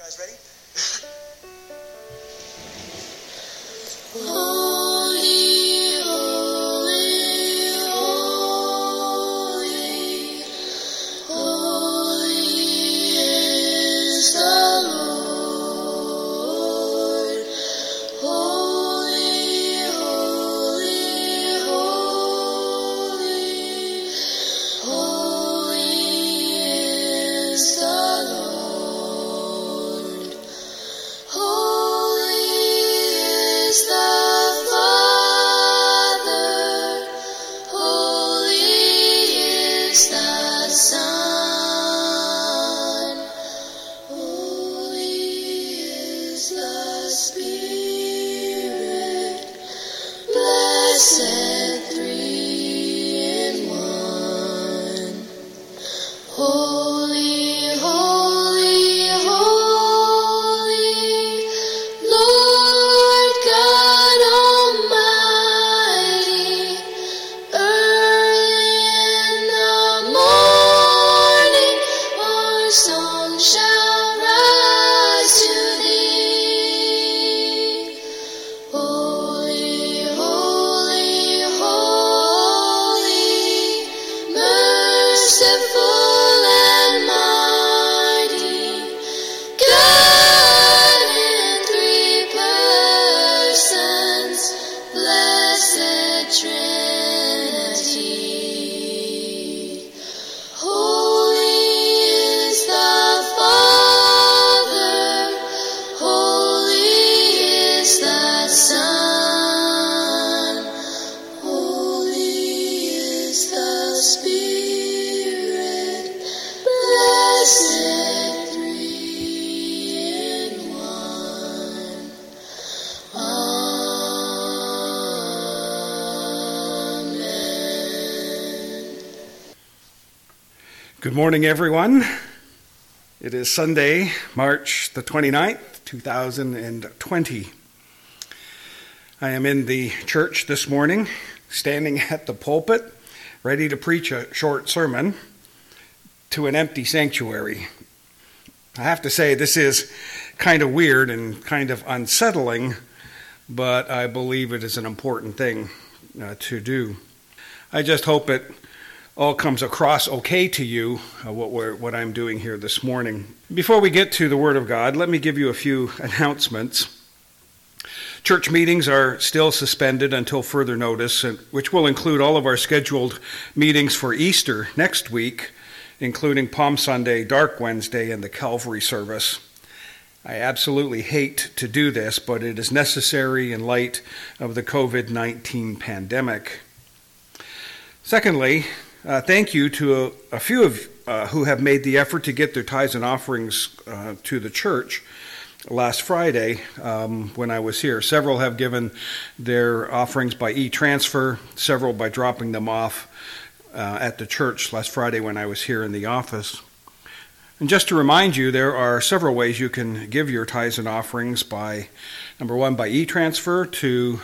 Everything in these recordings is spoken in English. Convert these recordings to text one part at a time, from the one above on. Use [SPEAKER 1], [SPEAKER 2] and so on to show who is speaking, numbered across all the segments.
[SPEAKER 1] Guys ready?
[SPEAKER 2] Holy, holy, holy, holy is the Lord. Holy, holy, holy, holy is the Lord. Holy is the Father, holy is the Son, holy is the Spirit, blessed three in one. Holy, holy, holy, Lord God Almighty, early in the morning our song shall rise to thee. Holy, holy, holy, merciful and mighty, God in three persons, blessed Trinity. Holy is the Father, holy is the Son, holy is the Spirit, blessed three in one. Amen.
[SPEAKER 3] Good morning, everyone. It is Sunday, March the 29th, 2020. I am in the church this morning, standing at the pulpit, ready to preach a short sermon to an empty sanctuary. I have to say, this is kind of weird and kind of unsettling, but I believe it is an important thing to do. I just hope it all comes across okay to you, what I'm doing here this morning. Before we get to the Word of God, let me give you a few announcements. Church meetings are still suspended until further notice, which will include all of our scheduled meetings for Easter next week, including Palm Sunday, Dark Wednesday, and the Calvary service. I absolutely hate to do this, but it is necessary in light of the COVID-19 pandemic. Secondly, thank you to a few of who have made the effort to get their tithes and offerings to the church last Friday when I was here. Several have given their offerings by e-transfer, several by dropping them off at the church last Friday when I was here in the office. And just to remind you, there are several ways you can give your tithes and offerings by, number one, by e-transfer to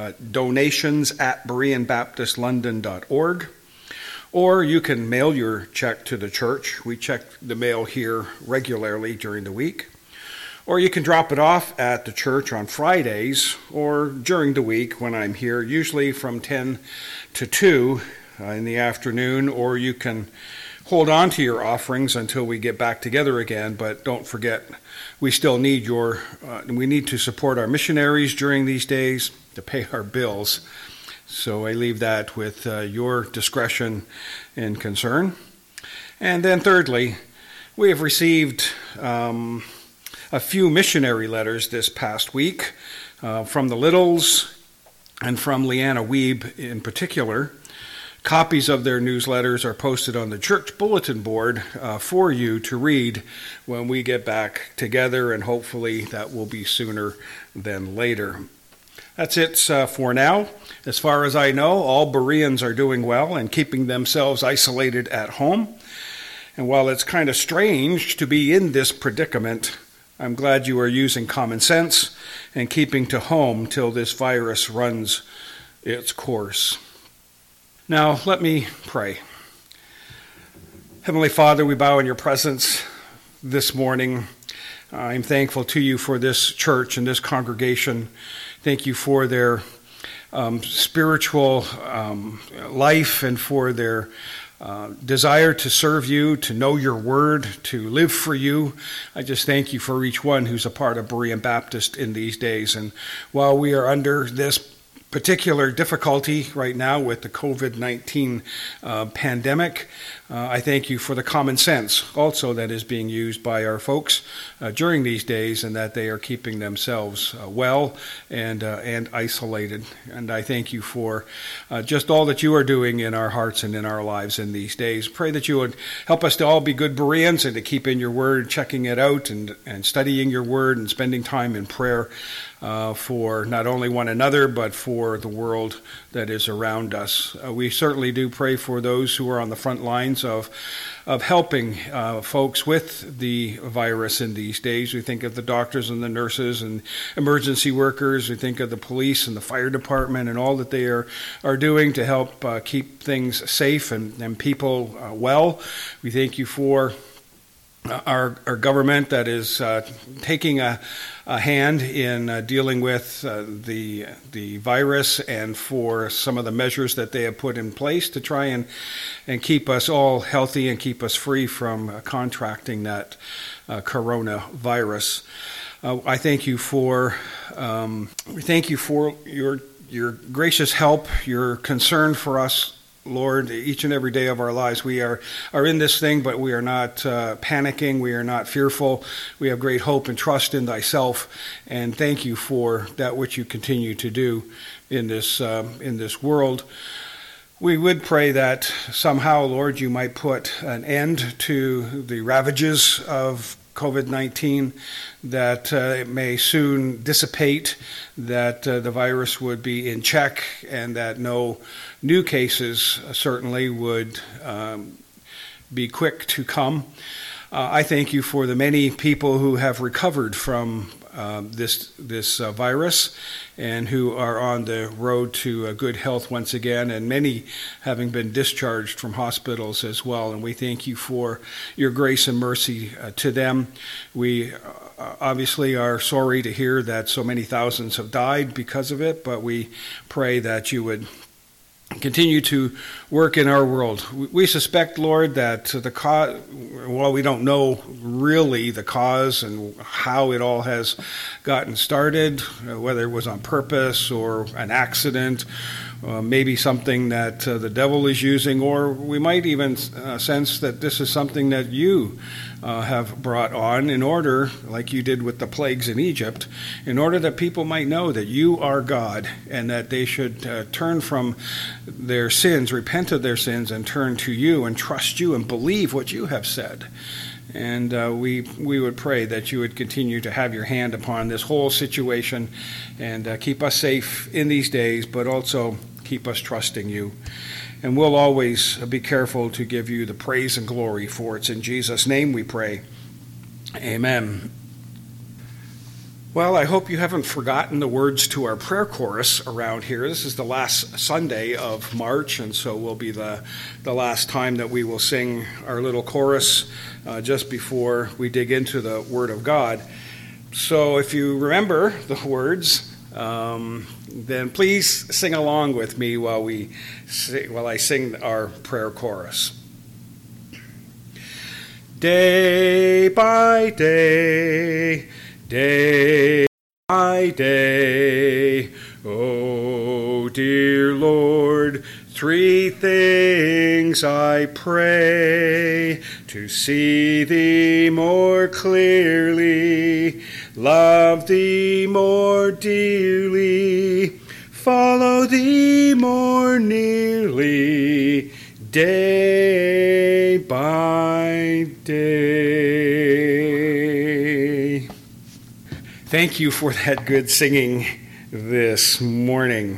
[SPEAKER 3] donations@BereanBaptistLondon.org. Or you can mail your check to the church. We check the mail here regularly during the week. Or you can drop it off at the church on Fridays or during the week when I'm here, usually from 10 to 2 in the afternoon. Or you can hold on to your offerings until we get back together again, but don't forget, we still need we need to support our missionaries during these days to pay our bills. So I leave that with your discretion and concern. And then thirdly, we have received a few missionary letters this past week from the Littles and from Leanna Wiebe in particular. Copies of their newsletters are posted on the church bulletin board for you to read when we get back together, and hopefully that will be sooner than later. That's it for now. As far as I know, all Bereans are doing well and keeping themselves isolated at home. And while it's kind of strange to be in this predicament, I'm glad you are using common sense and keeping to home till this virus runs its course. Now, let me pray. Heavenly Father, we bow in your presence this morning. I'm thankful to you for this church and this congregation. Thank you for their spiritual life and for their desire to serve you, to know your word, to live for you. I just thank you for each one who's a part of Berean Baptist in these days. And while we are under this particular difficulty right now with the COVID-19 pandemic, I thank you for the common sense also that is being used by our folks during these days, and that they are keeping themselves well and isolated. And I thank you for just all that you are doing in our hearts and in our lives in these days. Pray that you would help us to all be good Bereans and to keep in your word, checking it out and studying your word and spending time in prayer for not only one another, but for the world that is around us. We certainly do pray for those who are on the front lines of helping folks with the virus in these days. We think of the doctors and the nurses and emergency workers. We think of the police and the fire department and all that they are doing to help keep things safe and people well. We thank you for our government that is taking a hand in dealing with the virus, and for some of the measures that they have put in place to try and keep us all healthy and keep us free from contracting that coronavirus. I thank you for your gracious help, your concern for us, Lord, each and every day of our lives. We are in this thing, but we are not panicking. We are not fearful. We have great hope and trust in thyself. And thank you for that which you continue to do in this world. We would pray that somehow, Lord, you might put an end to the ravages of COVID-19, that it may soon dissipate, that the virus would be in check, and that no new cases certainly would be quick to come. I thank you for the many people who have recovered from this virus and who are on the road to good health once again, and many having been discharged from hospitals as well. And we thank you for your grace and mercy to them. We obviously are sorry to hear that so many thousands have died because of it, but we pray that you would continue to work in our world. We suspect, Lord, that the cause, well, we don't know really the cause and how it all has gotten started, whether it was on purpose or an accident, maybe something that the devil is using, or we might even sense that this is something that you have brought on in order, like you did with the plagues in Egypt, in order that people might know that you are God, and that they should turn from their sins, repent of their sins, and turn to you and trust you and believe what you have said. And we would pray that you would continue to have your hand upon this whole situation and keep us safe in these days, but also keep us trusting you. And we'll always be careful to give you the praise and glory, for it's in Jesus' name we pray. Amen. Well, I hope you haven't forgotten the words to our prayer chorus around here. This is the last Sunday of March, and so will be the last time that we will sing our little chorus just before we dig into the Word of God. So if you remember the words, then please sing along with me while I sing our prayer chorus. Day by day, day by day, oh dear Lord, three things I pray: to see thee more clearly, love thee more dearly, follow thee more nearly, day by day. Thank you for that good singing this morning.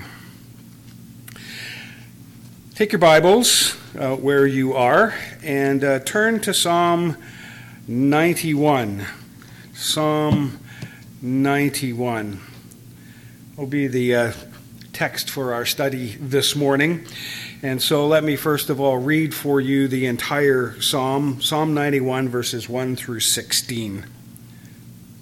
[SPEAKER 3] Take your Bibles where you are and turn to Psalm 91. Psalm 91 will be the text for our study this morning. And so let me first of all read for you the entire psalm, Psalm 91, verses 1 through 16.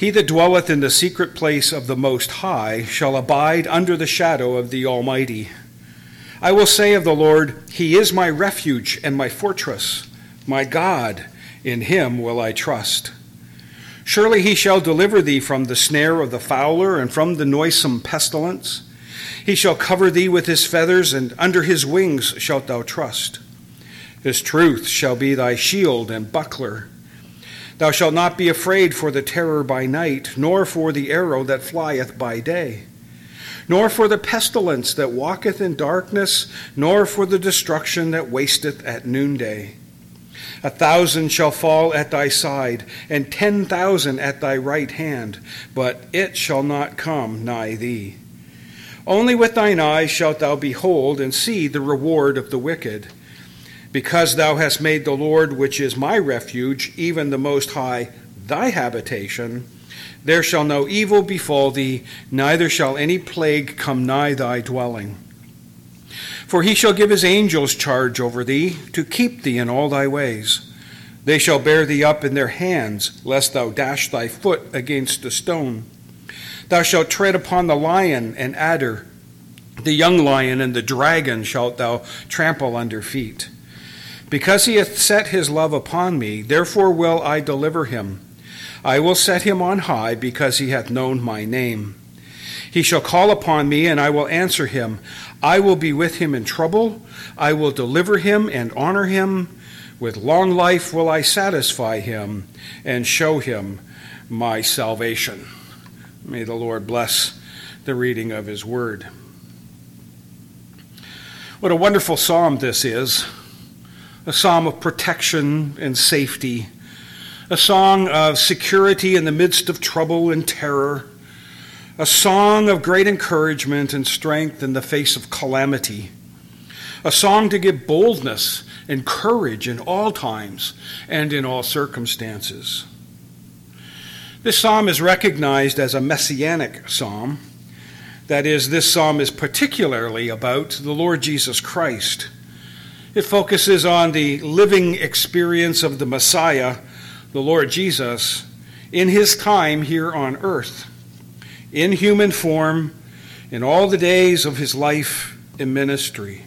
[SPEAKER 3] He that dwelleth in the secret place of the Most High shall abide under the shadow of the Almighty. I will say of the Lord, He is my refuge and my fortress, my God, in Him will I trust. Surely He shall deliver thee from the snare of the fowler and from the noisome pestilence. He shall cover thee with His feathers, and under His wings shalt thou trust. His truth shall be thy shield and buckler. Thou shalt not be afraid for the terror by night, nor for the arrow that flieth by day, nor for the pestilence that walketh in darkness, nor for the destruction that wasteth at noonday. 1,000 shall fall at thy side, and 10,000 at thy right hand, but it shall not come nigh thee. Only with thine eyes shalt thou behold and see the reward of the wicked. Because thou hast made the Lord, which is my refuge, even the Most High, thy habitation, there shall no evil befall thee, neither shall any plague come nigh thy dwelling. For He shall give His angels charge over thee, to keep thee in all thy ways. They shall bear thee up in their hands, lest thou dash thy foot against a stone. Thou shalt tread upon the lion and adder, the young lion and the dragon shalt thou trample under feet. Because He hath set His love upon me, therefore will I deliver him. I will set him on high, because he hath known my name. He shall call upon me, and I will answer him. I will be with him in trouble. I will deliver him and honor him. With long life will I satisfy him and show him my salvation. May the Lord bless the reading of His word. What a wonderful psalm this is. A psalm of protection and safety, a song of security in the midst of trouble and terror, a song of great encouragement and strength in the face of calamity, a song to give boldness and courage in all times and in all circumstances. This psalm is recognized as a messianic psalm. That is, this psalm is particularly about the Lord Jesus Christ. It focuses on the living experience of the Messiah, the Lord Jesus, in His time here on earth, in human form, in all the days of His life and ministry.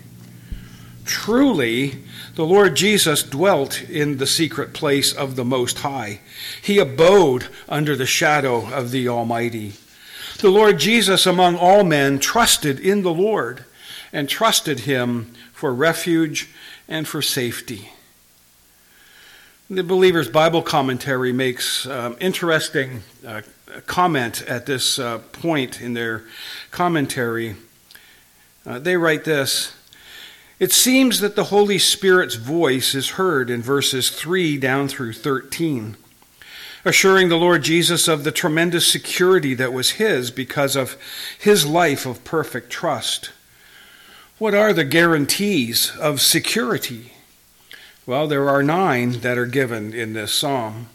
[SPEAKER 3] Truly, the Lord Jesus dwelt in the secret place of the Most High. He abode under the shadow of the Almighty. The Lord Jesus, among all men, trusted in the Lord and trusted Him for refuge and for safety. The Believer's Bible Commentary makes interesting comment at this point in their commentary. They write this: it seems that the Holy Spirit's voice is heard in verses 3 down through 13, assuring the Lord Jesus of the tremendous security that was His because of His life of perfect trust. What are the guarantees of security? Well, there are 9 that are given in this psalm.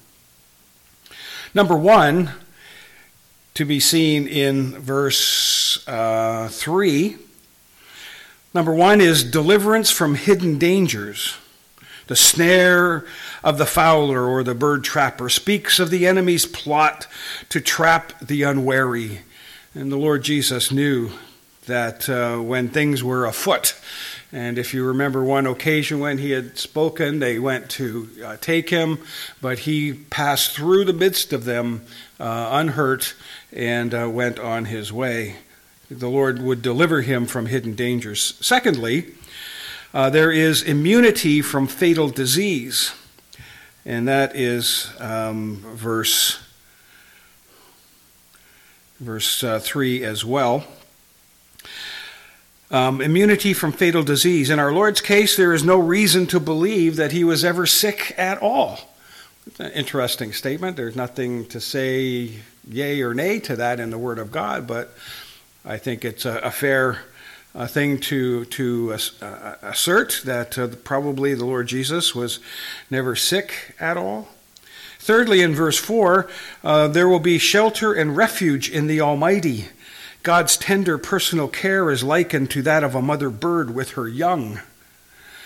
[SPEAKER 3] Number 1, to be seen in verse 3. Number 1 is deliverance from hidden dangers. The snare of the fowler or the bird trapper speaks of the enemy's plot to trap the unwary. And the Lord Jesus knew that when things were afoot, and if you remember one occasion when He had spoken, they went to take Him, but He passed through the midst of them unhurt and went on His way. The Lord would deliver Him from hidden dangers. Secondly, there is immunity from fatal disease, and that is verse 3 as well. Immunity from fatal disease. In our Lord's case, there is no reason to believe that He was ever sick at all. It's an interesting statement. There's nothing to say yea or nay to that in the Word of God, but I think it's a fair thing to assert that probably the Lord Jesus was never sick at all. Thirdly, in verse 4, there will be shelter and refuge in the Almighty. God's tender personal care is likened to that of a mother bird with her young.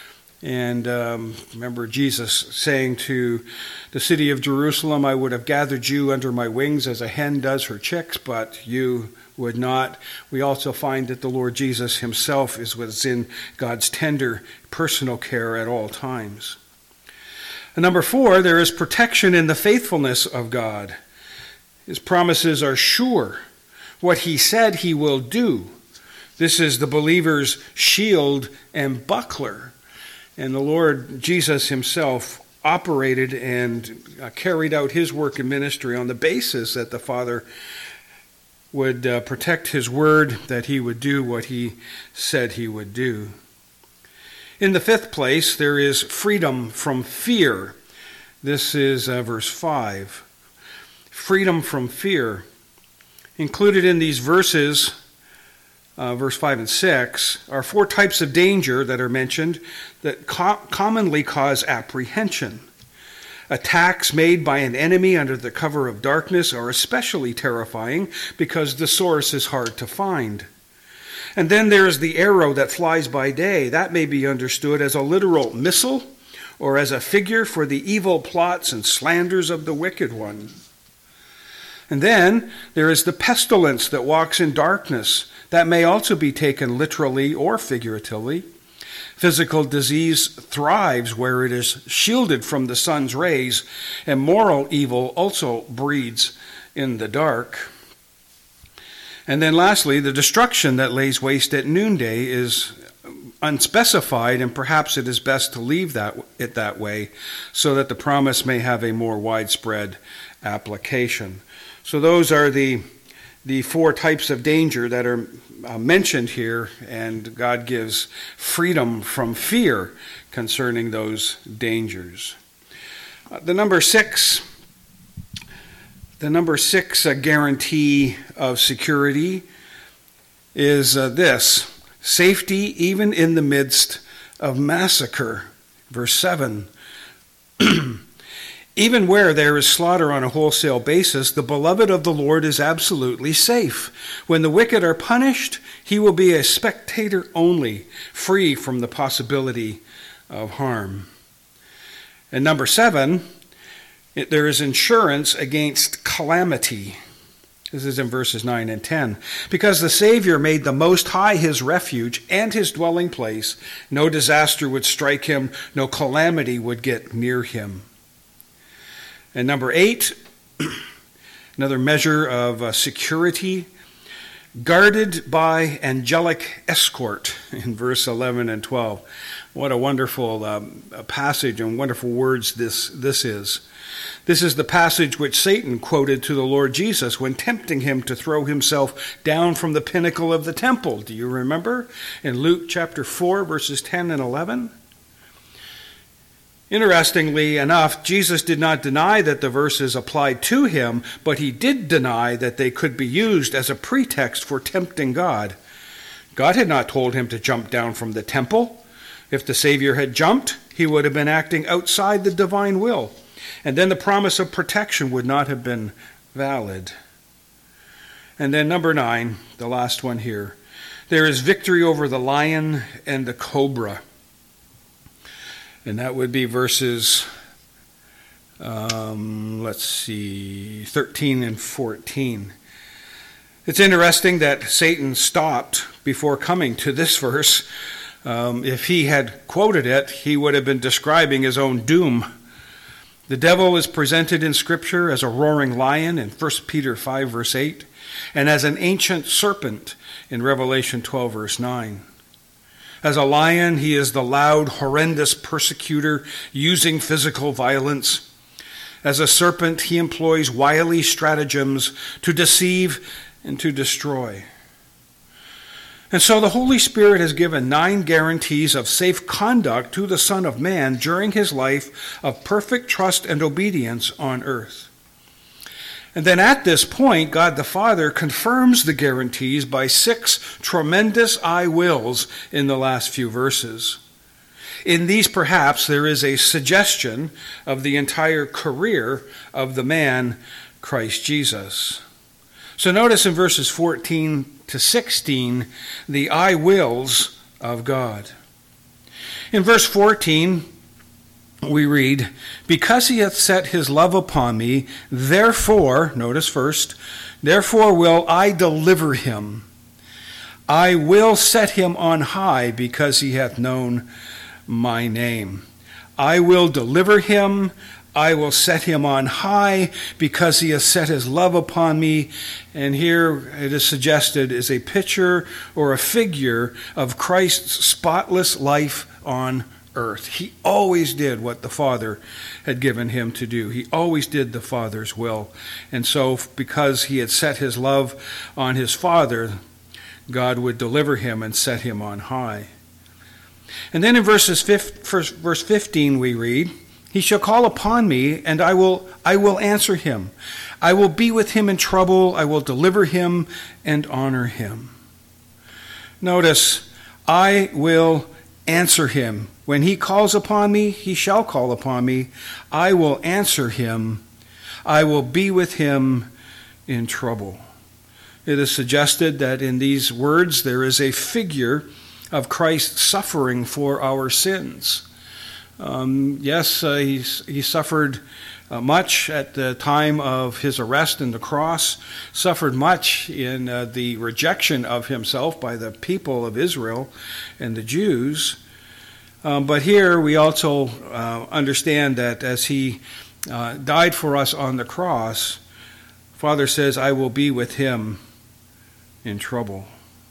[SPEAKER 3] And remember Jesus saying to the city of Jerusalem, I would have gathered you under my wings as a hen does her chicks, but you would not. We also find that the Lord Jesus himself was in God's tender personal care at all times. And number 4, there is protection in the faithfulness of God. His promises are sure. What he said he will do. This is the believer's shield and buckler. And the Lord Jesus himself operated and carried out his work and ministry on the basis that the Father would protect his word, that he would do what he said he would do. In the 5th place, there is freedom from fear. This is verse 5. Freedom from fear. Included in these verses, verse 5 and 6, are 4 types of danger that are mentioned that commonly cause apprehension. Attacks made by an enemy under the cover of darkness are especially terrifying because the source is hard to find. And then there's the arrow that flies by day. That may be understood as a literal missile or as a figure for the evil plots and slanders of the wicked one. And then there is the pestilence that walks in darkness. That may also be taken literally or figuratively. Physical disease thrives where it is shielded from the sun's rays, and moral evil also breeds in the dark. And then lastly, the destruction that lays waste at noonday is unspecified, and perhaps it is best to leave it that way so that the promise may have a more widespread application. So those are the 4 types of danger that are mentioned here, and God gives freedom from fear concerning those dangers. The number 6 guarantee of security is this: safety even in the midst of massacre. Verse 7. Even where there is slaughter on a wholesale basis, the beloved of the Lord is absolutely safe. When the wicked are punished, he will be a spectator only, free from the possibility of harm. And number 7, there is insurance against calamity. This is in verses 9 and 10. Because the Savior made the Most High his refuge and his dwelling place, no disaster would strike him, no calamity would get near him. And number 8, another measure of security, guarded by angelic escort in verse 11 and 12. What a wonderful passage and wonderful words this is. This is the passage which Satan quoted to the Lord Jesus when tempting him to throw himself down from the pinnacle of the temple. Do you remember? In Luke chapter 4, verses 10 and 11. Interestingly enough, Jesus did not deny that the verses applied to him, but he did deny that they could be used as a pretext for tempting God. God had not told him to jump down from the temple. If the Savior had jumped, he would have been acting outside the divine will, and then the promise of protection would not have been valid. And then number 9, the last one here, there is victory over the lion and the cobra. And that would be verses, 13 and 14. It's interesting that Satan stopped before coming to this verse. If he had quoted it, he would have been describing his own doom. The devil is presented in Scripture as a roaring lion in 1 Peter 5, verse 8, and as an ancient serpent in Revelation 12, verse 9. As a lion, he is the loud, horrendous persecutor using physical violence. As a serpent, he employs wily stratagems to deceive and to destroy. And so the Holy Spirit has given 9 guarantees of safe conduct to the Son of Man during his life of perfect trust and obedience on earth. And then at this point, God the Father confirms the guarantees by 6 tremendous I wills in the last few verses. In these, perhaps, there is a suggestion of the entire career of the man, Christ Jesus. So notice in verses 14 to 16, the I wills of God. In verse 14, we read, "Because he hath set his love upon me, therefore," notice first, "therefore will I deliver him. I will set him on high because he hath known my name." I will deliver him. I will set him on high because he has set his love upon me. And here it is suggested is a picture or a figure of Christ's spotless life on earth. He always did what the Father had given him to do. He always did the Father's will. And so because he had set his love on his Father, God would deliver him and set him on high. And then in verse 15 we read, "He shall call upon me, and I will answer him. I will be with him in trouble. I will deliver him and honor him." Notice, I will answer him. When he calls upon me, he shall call upon me. I will answer him. I will be with him in trouble. It is suggested that in these words there is a figure of Christ suffering for our sins. He suffered much at the time of his arrest and the cross, suffered much in the rejection of himself by the people of Israel and the Jews. But here we also understand that as he died for us on the cross, Father says, "I will be with him in trouble."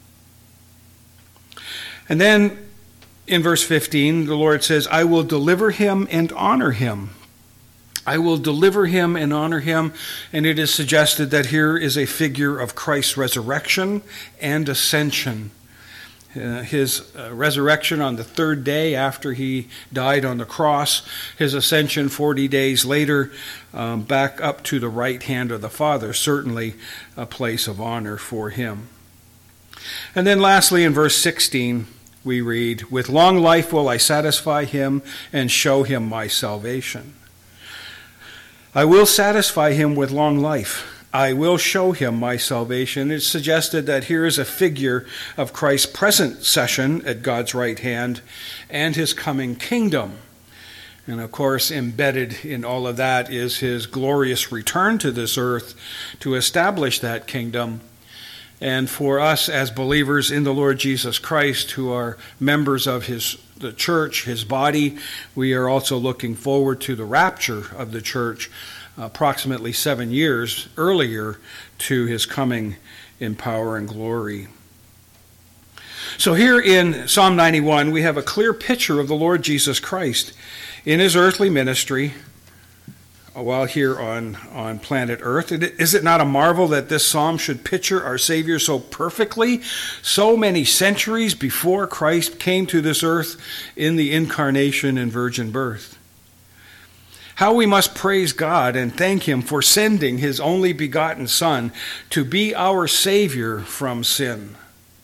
[SPEAKER 3] And then in verse 15, the Lord says, "I will deliver him and honor him." I will deliver him and honor him. And it is suggested that here is a figure of Christ's resurrection and ascension. His resurrection on the third day after he died on the cross, his ascension 40 days later, back up to the right hand of the Father, certainly a place of honor for him. And then lastly, in verse 16, we read, "With long life will I satisfy him and show him my salvation." I will satisfy him with long life. I will show him my salvation. It's suggested that here is a figure of Christ's present session at God's right hand and his coming kingdom. And of course, embedded in all of that is his glorious return to this earth to establish that kingdom. And for us as believers in the Lord Jesus Christ, who are members of the church, his body, we are also looking forward to the rapture of the church approximately 7 years earlier to his coming in power and glory. So here in Psalm 91, we have a clear picture of the Lord Jesus Christ in his earthly ministry while here on planet Earth. Is it not a marvel that this psalm should picture our Savior so perfectly, so many centuries before Christ came to this earth in the incarnation and virgin birth? How we must praise God and thank him for sending his only begotten Son to be our Savior from sin.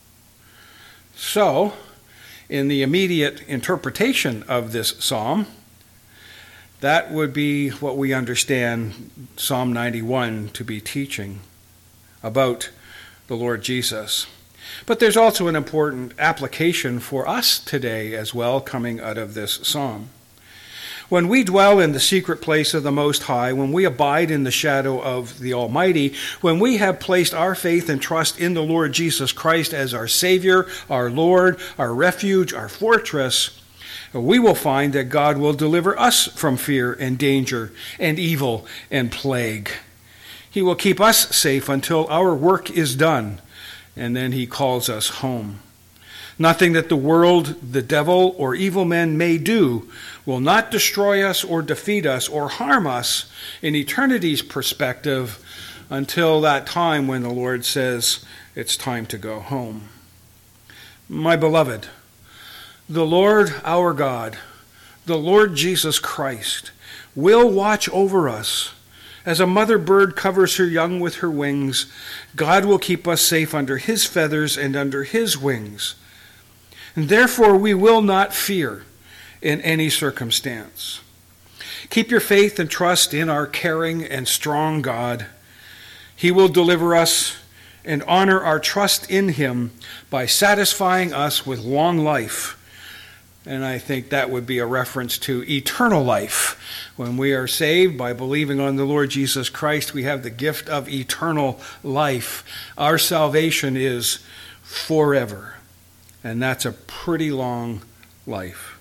[SPEAKER 3] So, in the immediate interpretation of this psalm, that would be what we understand Psalm 91 to be teaching about the Lord Jesus. But there's also an important application for us today as well coming out of this psalm. When we dwell in the secret place of the Most High, when we abide in the shadow of the Almighty, when we have placed our faith and trust in the Lord Jesus Christ as our Savior, our Lord, our refuge, our fortress, we will find that God will deliver us from fear and danger and evil and plague. He will keep us safe until our work is done, and then he calls us home. Nothing that the world, the devil, or evil men may do will not destroy us or defeat us or harm us in eternity's perspective until that time when the Lord says it's time to go home. My beloved, the Lord our God, the Lord Jesus Christ, will watch over us. As a mother bird covers her young with her wings, God will keep us safe under his feathers and under his wings. And therefore we will not fear in any circumstance. Keep your faith and trust in our caring and strong God. He will deliver us and honor our trust in him by satisfying us with long life And I think that would be a reference to eternal life. When we are saved by believing on the Lord Jesus Christ, we have the gift of eternal life. Our salvation is forever. And that's a pretty long life.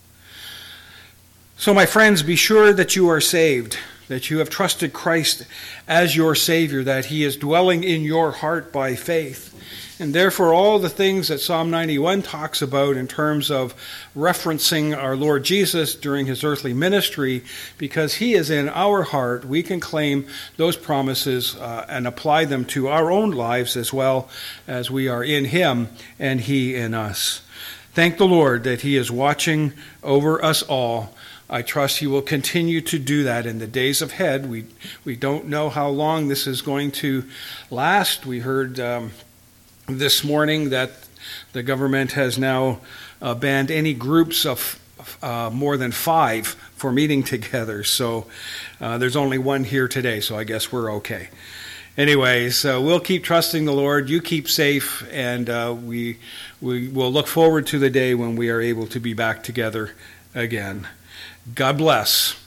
[SPEAKER 3] So my friends, be sure that you are saved, that you have trusted Christ as your Savior, that He is dwelling in your heart by faith. And therefore, all the things that Psalm 91 talks about in terms of referencing our Lord Jesus during His earthly ministry, because He is in our heart, we can claim those promises and apply them to our own lives as well as we are in Him and He in us. Thank the Lord that He is watching over us all. I trust He will continue to do that in the days ahead. We don't know how long this is going to last. We heard this morning that the government has now banned any groups of more than 5 for meeting together. So there's only one here today, so I guess we're okay. Anyways, we'll keep trusting the Lord. You keep safe, and we will look forward to the day when we are able to be back together again. God bless.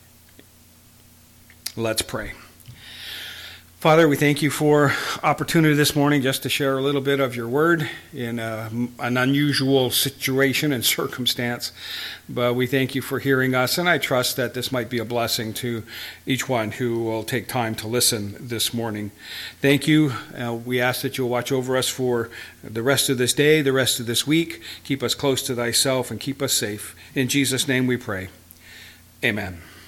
[SPEAKER 3] Let's pray. Father, we thank you for opportunity this morning just to share a little bit of your word in an unusual situation and circumstance. But we thank you for hearing us, and I trust that this might be a blessing to each one who will take time to listen this morning. Thank you. We ask that you'll watch over us for the rest of this day, the rest of this week. Keep us close to thyself and keep us safe. In Jesus' name we pray. Amen.